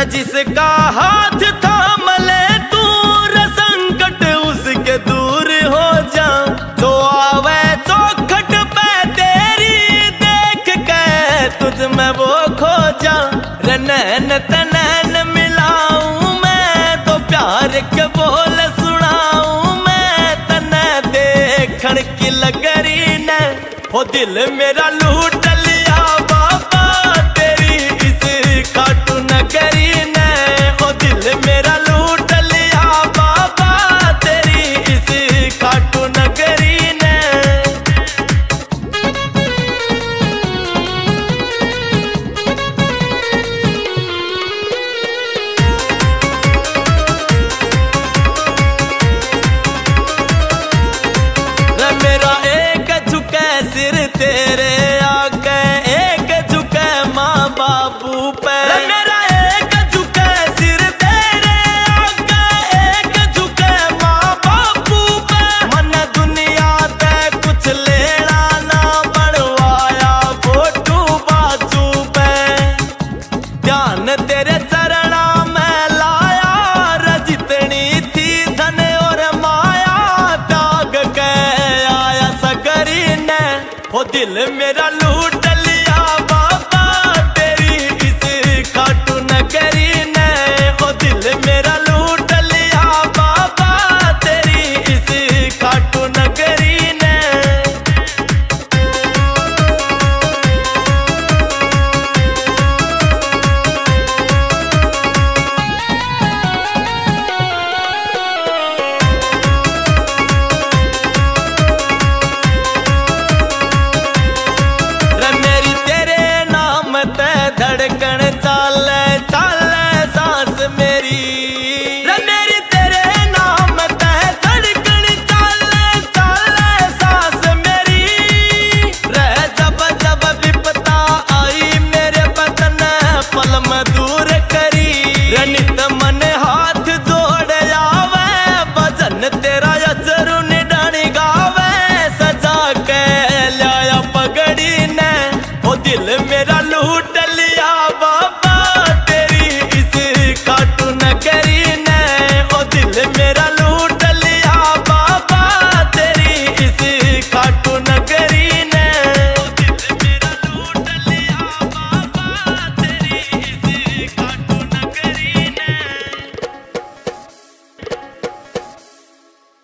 जिसका हाथ थाम ले तू संकट उसके दूर हो जा। जो आवे चौखट पे तेरी देख के तुझ में वो खो जा। नैन तनैन मिलाऊं मैं तो प्यार के बोल सुनाऊं मैं तने देखण की लगरी ने हो दिल मेरा लूट लिया बाबा तेरी इस खाटू नगरी ने। ओ दिल मेरा लूट लिया बाबा तेरी इस खाटू नगरी ने। मेरा एक झुके सिर तेरे आगे एक झुके माँ बापू पे। मेरा एक झुके सिर तेरे आगे एक झुके माँ बापू पे। मन दुनिया ते कुछ लेना ना बढ़वाया फोटू बाजू पे। ध्यान तेरे चरणा में लाया जितनी थी धन और माया त्याग के आया सगरी ने हो दिल मेरा लूट